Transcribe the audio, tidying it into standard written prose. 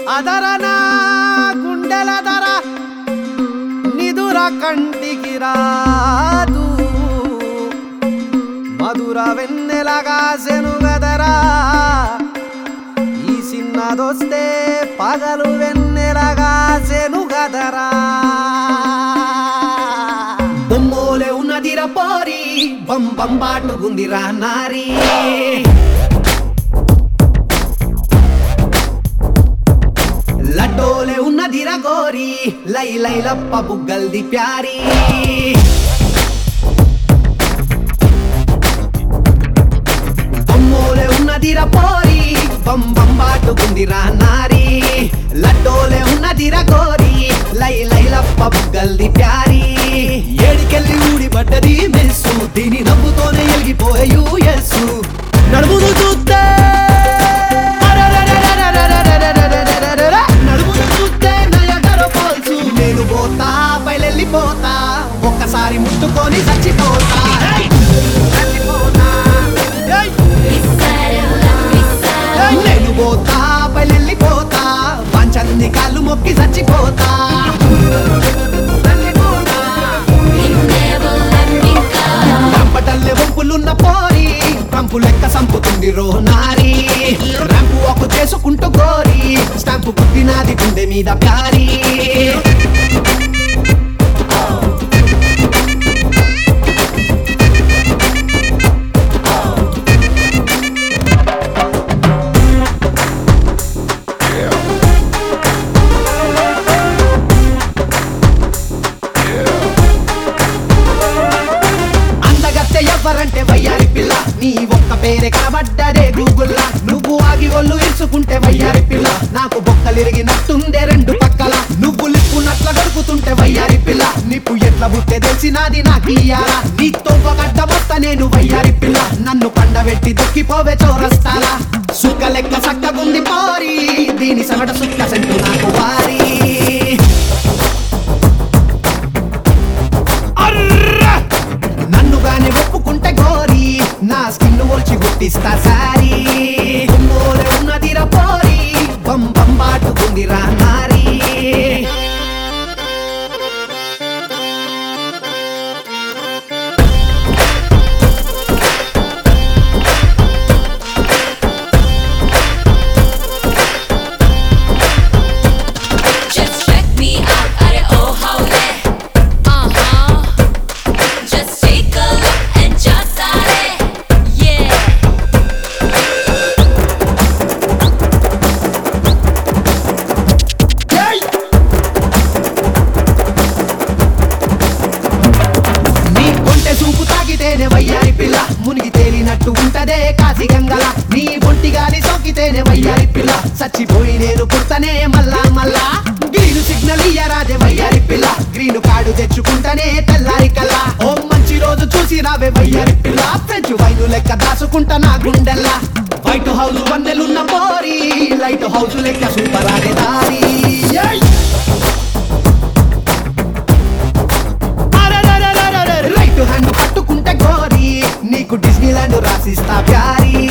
అదరనా గుండెల దర నిదుర కంటికి రాదు మధుర వెన్నెలగా సెనుగదరా ఈ సిన్నదొస్తే పగలు వెన్నెలగా సెనుగదరా బొమ్మోలే ఉన్నదిరా పోరి బం బం బాటుకుందిరా నారీ లడ్డోలే ఉన్నదిరా గోరి లై లై లప్ప బుగ్గల్ది ప్యారీ బొమ్మోలే ఉన్నదిరా పోరి బం బం బాటుకుందిరా నారీ లడ్డోలే ఉన్నదిరా గోరి లై లై లప్ప బుగ్గల్ది ప్యారీ ఏడికెళ్ళి ఊడిపడ్డది మెస్సు దీని నవ్వుతోనే ఎలిగిపోయే యూఎస్సు నడుమును చూస్తే నేను పోతా బయలెళ్ళిపోతా ఒక్కసారి ముట్టుకొని చచ్చిపోతా నేను పోతా బయలెళ్ళిపోతా పంచన్ని కాళ్ళు మొక్కి చచ్చిపోతా రంపటల్లే వంపులున్న పోరి రంపు లెక్క సంపుతుంది రో నారీ రంపు ఒక చేసుకుంటూ గోరి స్టాంపు పుట్టినాది గుండె మీద ప్యారీ ఎవరంటే వయ్యారి పిల్ల నీ ఒక్క పేరే కనబడ్డదే గూగుల్లా నువ్వు ఆగి ఒళ్ళు ఇరుచుకుంటే వయ్యారి పిల్ల నాకు బొక్కలిరిగినట్టుందే రెండు పక్కల నువ్వు లిప్పునట్ల గడుపుతుంటే వయ్యారి పిల్ల నిప్పు ఎట్ల బుట్టే తెలిసినాది నాకియ్యాలా నీతో గడ్డ మొత్త నేను వయ్యారి పిల్ల నన్ను పండబెట్టి దొక్కిపోవే చౌరస్తాలా సుక్క లెక్క సక్కగుంది పోరి దీని సగట సుక్క సెంటు నాకు వారి నన్నుగానే ఒప్పుకుంటే గోరి నా స్కిన్ ఒల్చి గుట్టిస్తా సారీ బొమ్మోలే ఉన్నదిరా పోరి బం బం బాటుకుందిరా నారీ వయ్యారి పిల్ల మునిగి తేలినట్టు ఉంటదే కాశీ గంగల నీ బొంటి గాలి సోకితేనే వయ్యారి పిల్ల చచ్చిపోయి నేను పుట్టనే మల్లా మల్లా గ్రీను సిగ్నల్ ఇయ్యరాదే వయ్యారి పిల్ల గ్రీను కార్డు తెచ్చుకుంటానే తెల్లారి కల్లా ఓ మంచి రోజు చూసి రావే వయ్యారి పిల్ల ఫ్రెంచ్ వైను లెక్క దాచుకుంటా నా గుండెల్లా వైట్ హౌస్ వన్నెలున్న పోరి లైట్ హౌస్ లెక్క సూపర్ ఆడే దారి రైట్ హ్యాండ్ పట్టుకుంటే గోరి నీకు డిస్నీలాండ్ రాసిస్తా ప్యారీ